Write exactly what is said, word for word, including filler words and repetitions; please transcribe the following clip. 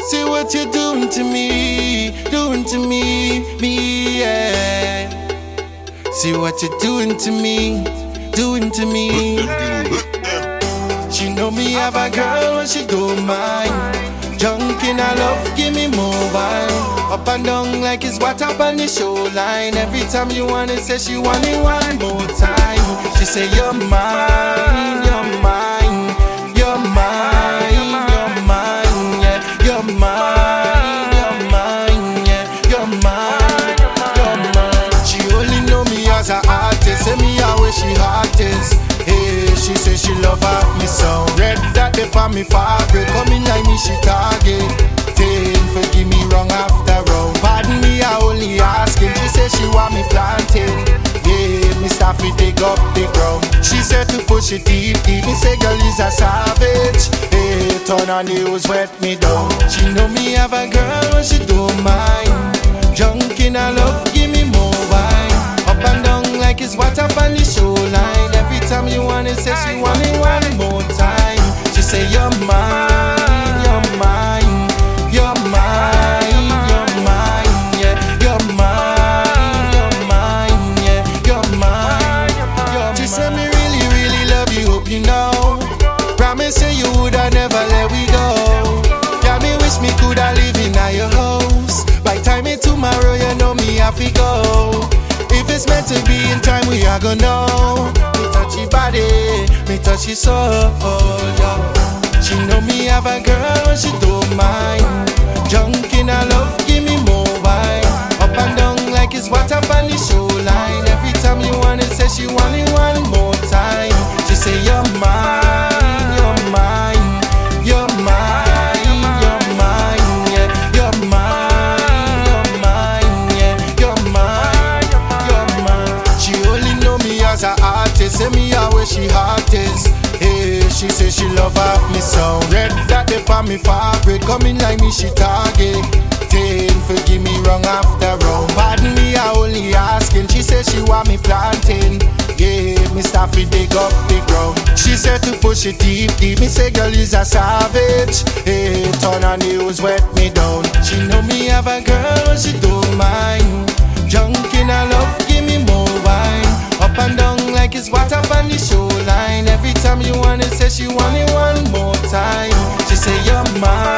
See what you're doing to me, doing to me, me, yeah. See what you're doing to me, doing to me. She know me have a girl when she don't mind. Junk in her love, give me more wine. Up and down like it's water on the shoreline. Every time you want it, say she want it one more time. She say you're mine, you're mine, you're mine, you're mine, yeah, you're mine, you're mine, yeah, you're mine, you're mine. She only know me as an artist, say me how where she artist. Hey, she say she love half me sound. Red that they for me fabric, coming like me she target. Ten, forgive me wrong after wrong. Pardon me, I only asking. She say she want me planting. Yeah, me start to dig up the ground. She said to push it deep, deep. Me say girl is a savage. Hey, turn on the hose, wet me down. She know me have a girl when she don't mind. Junk in her love, give me more wine. Up and down like it's water on the shoreline. Every time you want it, say she want it one more time. She say you're mine, you're mine, you're mine, you're mine, yeah, you're mine, you're mine, yeah, you're mine, you're mine. She said me really, really love you, hope you know. Promise say you woulda never let we go. Yeah, me wish me coulda live in your house. By time it tomorrow, you know me have to go. If it's meant to be in time, we are gonna know. Me touch your body, me touch your soul, yeah. She know me have a girl when she don't mind. Junk in her love, give me more wine. Up and down like it's water on the shoreline. Every time you want it, say she want it one more time. She say you're mine, you're mine, you're mine, you're mine, yeah, you're mine, you're mine, yeah, you're mine, you're mine. She only know me as an artist, say me how where she artist. Hey, she say she love half me sound. Red that they for me fabric, coming like me she target. Ten, forgive me wrong after wrong. Pardon me, I only asking. She say she want me planting. Yeah, me start to dig up the ground. She said to push it deep, deep. Me say girl is a savage. Hey, turn on the hose, wet me down. She know me have a girl when she don't mind. Junk in her love, give me more wine. Up and down like it's water on the shoreline. Every time you want it, say she want it one more time. She say you're mine.